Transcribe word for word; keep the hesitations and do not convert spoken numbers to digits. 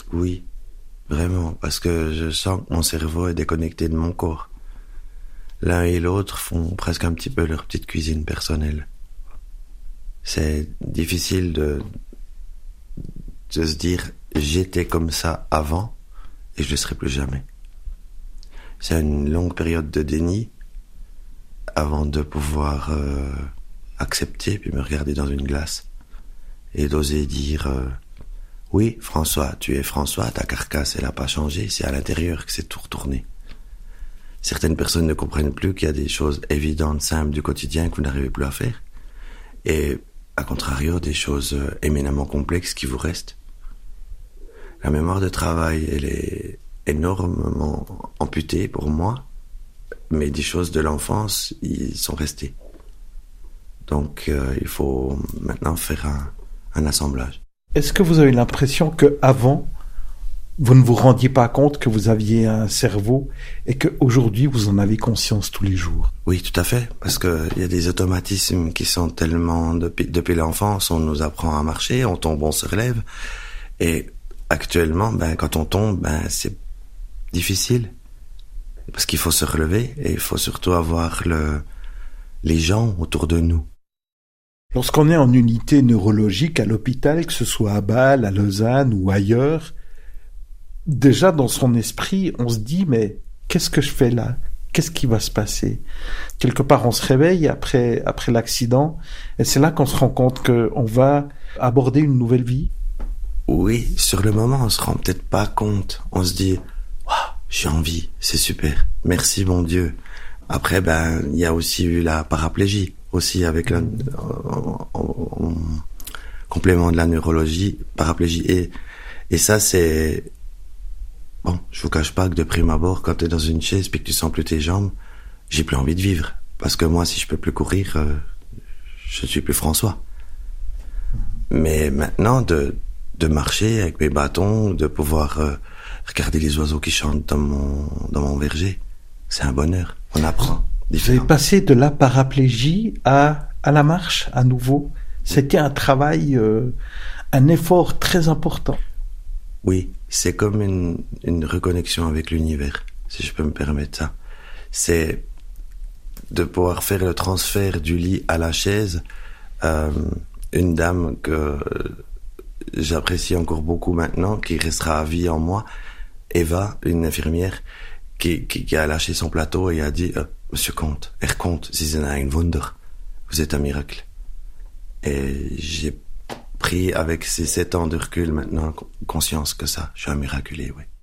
Oui, vraiment, parce que je sens que mon cerveau est déconnecté de mon corps. L'un et l'autre font presque un petit peu leur petite cuisine personnelle. C'est difficile de, de se dire j'étais comme ça avant et je ne le serai plus jamais. C'est une longue période de déni avant de pouvoir euh, accepter puis me regarder dans une glace et d'oser dire euh, oui François, tu es François, ta carcasse elle n'a pas changé, c'est à l'intérieur que c'est tout retourné. Certaines personnes ne comprennent plus qu'il y a des choses évidentes, simples du quotidien que vous n'arrivez plus à faire. Et, à contrario, des choses éminemment complexes qui vous restent. La mémoire de travail, elle est énormément amputée pour moi, mais des choses de l'enfance, ils sont restés. Donc, euh, il faut maintenant faire un, un assemblage. Est-ce que vous avez l'impression qu'avant, vous ne vous rendiez pas compte que vous aviez un cerveau et qu'aujourd'hui, vous en avez conscience tous les jours? Oui, tout à fait, parce que il y a des automatismes qui sont tellement... Depuis, depuis l'enfance, on nous apprend à marcher, on tombe, on se relève. Et actuellement, ben, quand on tombe, ben, c'est difficile. Parce qu'il faut se relever et il faut surtout avoir le, les gens autour de nous. Lorsqu'on est en unité neurologique à l'hôpital, que ce soit à Bâle, à Lausanne ou ailleurs, déjà dans son esprit, on se dit mais qu'est-ce que je fais là? Qu'est-ce qui va se passer? Quelque part, on se réveille après après l'accident et c'est là qu'on se rend compte qu'on va aborder une nouvelle vie. Oui, sur le moment, on se rend peut-être pas compte. On se dit waouh, j'ai envie, c'est super. Merci bon Dieu. Après, ben il y a aussi eu la paraplégie, aussi avec le en, en, en complément de la neurologie, paraplégie et et ça c'est bon, je vous cache pas que de prime abord, quand t'es dans une chaise puis que tu sens plus tes jambes, j'ai plus envie de vivre. Parce que moi, si je peux plus courir, euh, je suis plus François. Mais maintenant, de, de marcher avec mes bâtons, de pouvoir euh, regarder les oiseaux qui chantent dans mon, dans mon verger, c'est un bonheur. On apprend. Vous avez passé de la paraplégie à, à la marche à nouveau. C'était un travail, euh, un effort très important. Oui, c'est comme une, une reconnexion avec l'univers, si je peux me permettre ça. C'est de pouvoir faire le transfert du lit à la chaise. Euh, une dame que j'apprécie encore beaucoup maintenant, qui restera à vie en moi, Eva, une infirmière, qui, qui, qui a lâché son plateau et a dit euh, « Monsieur Comte, Herr Comte, Sie sind ein Wunder. Vous êtes un miracle. » Et j'ai pris avec ces sept ans de recul maintenant conscience que ça, je suis un miraculé, oui.